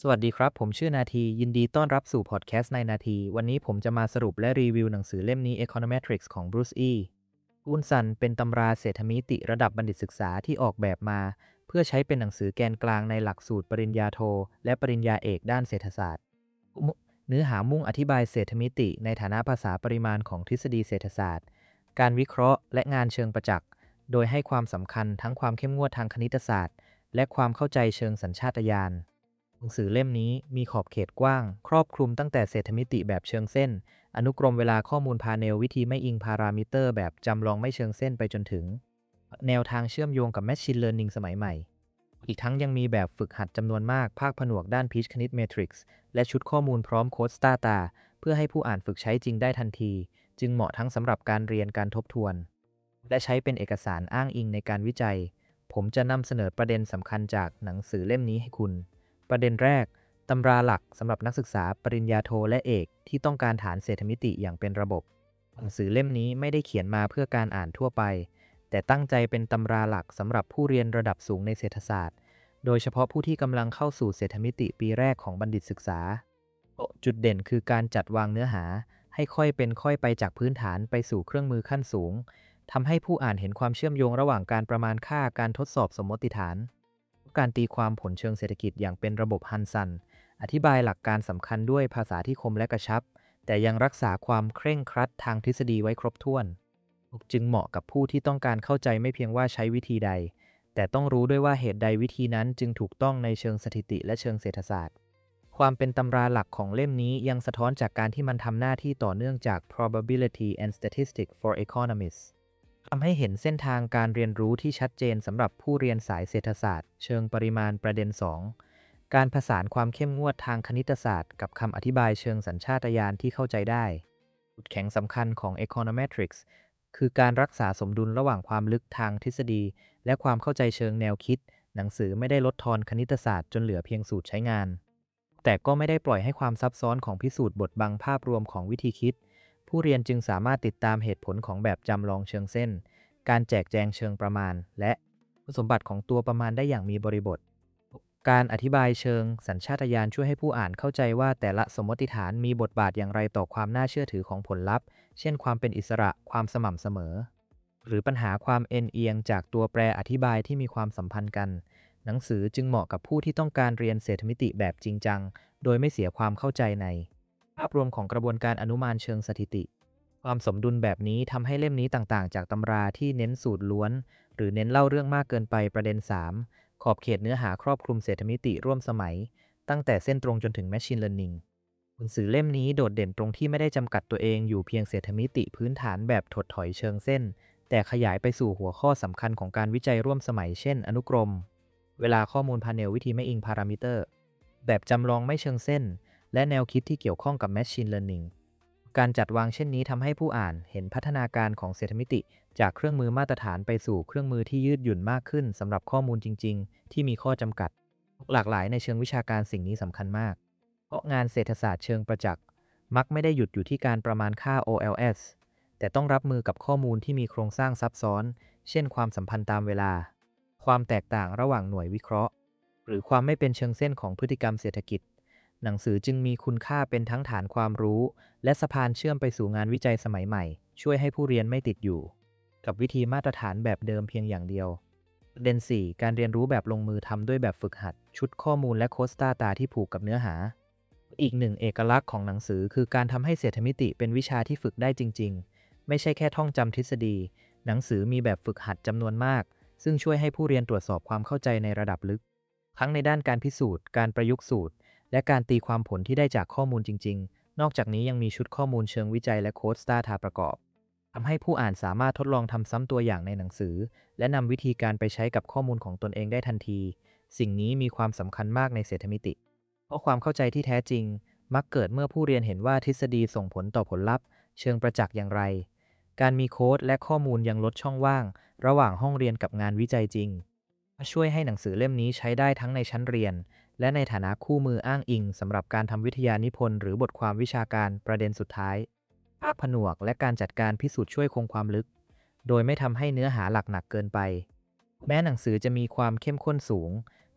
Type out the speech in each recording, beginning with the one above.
สวัสดีครับผมชื่อนาทียินดีต้อนรับสู่พอดแคสต์ในนาทีวันนี้ผมจะมาสรุปและรีวิวหนังสือเล่มนี้ Econometrics ของ Bruce E. อุนซันเป็นตำราเศรษฐมิติระดับบัณฑิตศึกษาที่ออกแบบมาเพื่อใช้เป็นหนังสือแกนกลางในหลักสูตรปริญญาโทและปริญญาเอกด้านเศรษฐศาสตร์เนื้อหามุ่งอธิบายเศรษฐมิติในฐานะภาษาปริมาณของทฤษฎีเศรษฐศาสตร์การวิเคราะห์และงานเชิงประจักษ์โดยให้ความสำคัญทั้งความเข้มงวดทางคณิตศาสตร์และความเข้าใจเชิงสัญชาตญาณ หนังสือเล่มนี้มีขอบเขตกว้างครอบคลุมตั้งแต่เศรษฐมิติแบบเชิงเส้นอนุกรมเวลาข้อมูลพาเนลวิธีไม่อิงพารามิเตอร์แบบจำลองไม่เชิงเส้นไปจนถึงแนวทางเชื่อมโยงกับ Machine Learning สมัยใหม่อีกทั้งยังมีแบบฝึกหัดจำนวนมากภาคผนวกด้านพีชคณิตเมทริกซ์และชุดข้อมูลพร้อมโค้ดสตาตาเพื่อให้ผู้อ่านฝึกใช้จริงได้ทันทีจึงเหมาะทั้งสำหรับการเรียนการทบทวนและใช้เป็นเอกสารอ้างอิงในการวิจัยผมจะนำเสนอประเด็นสำคัญจากหนังสือเล่มนี้ให้คุณประเด็นแรก ตำราหลักสำหรับนักศึกษาปริญญาโทและเอกที่ต้องการฐานเศรษฐมิติอย่างเป็นระบบหนังสือเล่มนี้ไม่ได้เขียนมาเพื่อการอ่านทั่วไปแต่ตั้งใจเป็นตำราหลักสำหรับผู้เรียนระดับสูงในเศรษฐศาสตร์โดยเฉพาะผู้ที่กำลังเข้าสู่เศรษฐมิติปีแรกของบัณฑิตศึกษาจุดเด่นคือการจัดวางเนื้อหาให้ค่อยเป็นค่อยไปจากพื้นฐานไปสู่เครื่องมือขั้นสูงทำให้ผู้อ่านเห็นความเชื่อมโยงระหว่างการประมาณค่าการทดสอบสมมติฐานการตีความผลเชิงเศรษฐกิจอย่างเป็นระบบฮันซัน อธิบายหลักการสำคัญด้วยภาษาที่คมและกระชับแต่ยังรักษาความเคร่งครัดทางทฤษฎีไว้ครบถ้วนจึงเหมาะกับผู้ที่ต้องการเข้าใจไม่เพียงว่าใช้วิธีใดแต่ต้องรู้ด้วยว่าเหตุใดวิธีนั้นจึงถูกต้องในเชิงสถิติและเชิงเศรษฐศาสตร์ความเป็นตำราหลักของเล่มนี้ยังสะท้อนจากการที่มันทำหน้าที่ต่อเนื่องจาก probability and statistics for economists ทำให้เห็นเส้นทางการเรียนรู้ที่ชัดเจนสำหรับผู้เรียนสายเศรษฐศาสตร์เชิงปริมาณประเด็น2การผสานความเข้มงวดทางคณิตศาสตร์กับคำอธิบายเชิงสัญชาตญาณที่เข้าใจได้จุดแข็งสำคัญของ Econometrics คือการรักษาสมดุลระหว่างความลึกทางทฤษฎีและความเข้าใจเชิงแนวคิดหนังสือไม่ได้ลดทอนคณิตศาสตร์จนเหลือเพียงสูตรใช้งานแต่ก็ไม่ได้ปล่อยให้ความซับซ้อนของพิสูจน์บทบังภาพรวมของวิธีคิดผู้เรียนจึงสามารถติดตามเหตุผลของแบบจำลองเชิงเส้นการแจกแจงเชิงประมาณและคุณสมบัติของตัวประมาณได้อย่างมีบริบท การอธิบายเชิงสัญชาตญาณช่วยให้ผู้อ่านเข้าใจว่าแต่ละสมมติฐานมีบทบาทอย่างไรต่อความน่าเชื่อถือของผลลัพธ์ เช่นความเป็นอิสระ ความสม่ำเสมอ หรือปัญหาความเอ็นเอียงจากตัวแปรอธิบายที่มีความสัมพันธ์กัน หนังสือจึงเหมาะกับผู้ที่ต้องการเรียนเศรษฐมิติแบบจริงจัง โดยไม่เสียความเข้าใจในภาพรวมของกระบวนการอนุมานเชิงสถิติ ความสมดุลแบบนี้ทำให้เล่มนี้ต่างๆจากตำราที่เน้นสูตรล้วนหรือเน้นเล่าเรื่องมากเกินไปประเด็น3ขอบเขตเนื้อหาครอบคลุมเศรษฐมิติร่วมสมัยตั้งแต่เส้นตรงจนถึง Machine Learning หนังสือเล่มนี้โดดเด่นตรงที่ไม่ได้จำกัดตัวเองอยู่เพียงเศรษฐมิติพื้นฐานแบบถดถอยเชิงเส้นแต่ขยายไปสู่หัวข้อสำคัญของการวิจัยร่วมสมัยเช่นอนุกรมเวลาข้อมูลพาเนลวิธีไม่อิงพารามิเตอร์แบบจำลองไม่เชิงเส้นและแนวคิดที่เกี่ยวข้องกับ Machine Learning การจัดวางเช่นนี้ทำให้ผู้อ่านเห็นพัฒนาการของเศรษฐมิติจากเครื่องมือมาตรฐานไปสู่เครื่องมือที่ยืดหยุ่นมากขึ้นสำหรับข้อมูลจริงๆที่มีข้อจำกัดหลากหลายในเชิงวิชาการสิ่งนี้สำคัญมากเพราะงานเศรษฐศาสตร์เชิงประจักษ์มักไม่ได้หยุดอยู่ที่การประมาณค่า OLS แต่ต้องรับมือกับข้อมูลที่มีโครงสร้างซับซ้อนเช่นความสัมพันธ์ตามเวลาความแตกต่างระหว่างหน่วยวิเคราะห์หรือความไม่เป็นเชิงเส้นของพฤติกรรมเศรษฐกิจหนังสือจึงมีคุณค่าเป็นทั้งฐานความรู้และสะพานเชื่อมไปสู่งานวิจัยสมัยใหม่ช่วยให้ผู้เรียนไม่ติดอยู่กับวิธีมาตรฐานแบบเดิมเพียงอย่างเดียวประเด็น4การเรียนรู้แบบลงมือทำด้วยแบบฝึกหัดชุดข้อมูลและโค้ดสตาตาที่ผูกกับเนื้อหาอีกหนึ่งเอกลักษณ์ของหนังสือคือการทำให้เศรษฐมิติเป็นวิชาที่ฝึกได้จริงๆไม่ใช่แค่ท่องจำทฤษฎีหนังสือมีแบบฝึกหัดจำนวนมากซึ่งช่วยให้ผู้เรียนตรวจสอบความเข้าใจในระดับลึกทั้งในด้านการพิสูจน์การประยุกต์สูตรและการตีความผลที่ได้จากข้อมูลจริงๆนอกจากนี้ยังมีชุดข้อมูลเชิงวิจัยและโค้ดสตาตาประกอบทำให้ผู้อ่านสามารถทดลองทำซ้ำตัวอย่างในหนังสือและนำวิธีการไปใช้กับข้อมูลของตนเองได้ทันทีสิ่งนี้มีความสำคัญมากในเศรษฐมิติเพราะความเข้าใจที่แท้จริงมักเกิดเมื่อผู้เรียนเห็นว่าทฤษฎีส่งผลต่อผลลัพธ์เชิงประจักษ์อย่างไรการมีโค้ดและข้อมูลยังลดช่องว่างระหว่างห้องเรียนกับงานวิจัยจริงช่วยให้หนังสือเล่มนี้ใช้ได้ทั้งในชั้นเรียนและในฐานะคู่มืออ้างอิงสำหรับการทำวิทยานิพนธ์หรือบทความวิชาการประเด็นสุดท้ายภาคผนวกและการจัดการพิสูจน์ช่วยคงความลึกโดยไม่ทำให้เนื้อหาหลักหนักเกินไปแม้หนังสือจะมีความเข้มข้นสูง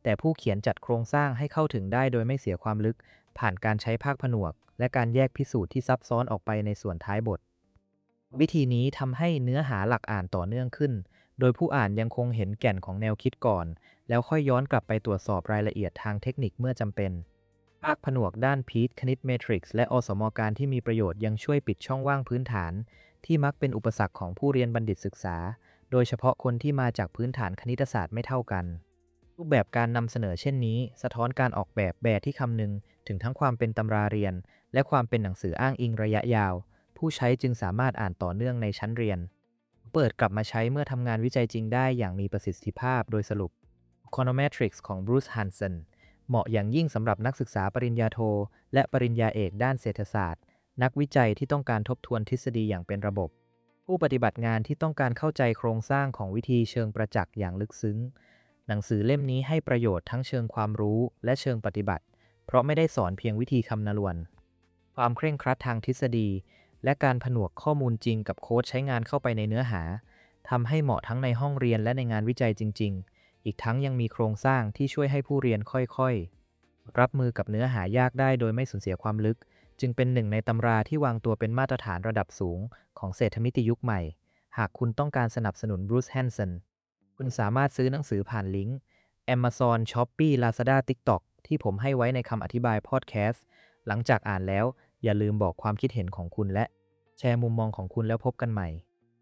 แต่ผู้เขียนจัดโครงสร้างให้เข้าถึงได้โดยไม่เสียความลึกผ่านการใช้ภาคผนวกและการแยกพิสูจน์ที่ซับซ้อนออกไปในส่วนท้ายบทวิธีนี้ทำให้เนื้อหาหลักอ่านต่อเนื่องขึ้นโดยผู้อ่านยังคงเห็นแก่นของแนวคิดก่อนแล้วค่อยย้อนกลับไปตรวจสอบรายละเอียดทางเทคนิคเมื่อจำเป็นภาคผนวกด้านพีทคณิตเมทริกซ์และอสมการที่มีประโยชน์ยังช่วยปิดช่องว่างพื้นฐานที่มักเป็นอุปสรรคของผู้เรียนบัณฑิตศึกษาโดยเฉพาะคนที่มาจากพื้นฐานคณิตศาสตร์ไม่เท่ากัน รูปแบบการนำเสนอเช่นนี้สะท้อนการออกแบบที่คำนึงถึงทั้งความเป็นตำราเรียนและความเป็นหนังสืออ้างอิงระยะยาวผู้ใช้จึงสามารถอ่านต่อเนื่องในชั้นเรียนเปิดกลับมาใช้เมื่อทำงานวิจัยจริงได้อย่างมีประสิทธิภาพโดยสรุป Econometrics ของ Bruce Hansen เหมาะอย่างยิ่งสำหรับนักศึกษาปริญญาโทและปริญญาเอกด้านเศรษฐศาสตร์นักวิจัยที่ต้องการทบทวนทฤษฎีอย่างเป็นระบบผู้ปฏิบัติงานที่ต้องการเข้าใจโครงสร้างของวิธีเชิงประจักษ์อย่างลึกซึ้ง หนังสือเล่มนี้ให้ประโยชน์ทั้งเชิงความรู้และเชิงปฏิบัติเพราะไม่ได้สอนเพียงวิธีคำนวณความเคร่งครัดทางทฤษฎีและการผนวกข้อมูลจริงกับโค้ดใช้งานเข้าไปในเนื้อหาทำให้เหมาะทั้งในห้องเรียนและในงานวิจัยจริงๆอีกทั้งยังมีโครงสร้างที่ช่วยให้ผู้เรียนค่อยๆรับมือกับเนื้อหายากได้โดยไม่สูญเสียความลึกจึงเป็นหนึ่งในตำราที่วางตัวเป็นมาตรฐานระดับสูงของเศรษฐมิติยุคใหม่หากคุณต้องการสนับสนุน Bruce Hansenคุณสามารถซื้อหนังสือผ่านลิงก์ Amazon, Shopee, Lazada, TikTok ที่ผมให้ไว้ในคำอธิบายพอดแคสต์หลังจากอ่านแล้วอย่าลืมบอกความคิดเห็นของคุณและแชร์มุมมองของคุณแล้วพบกันใหม่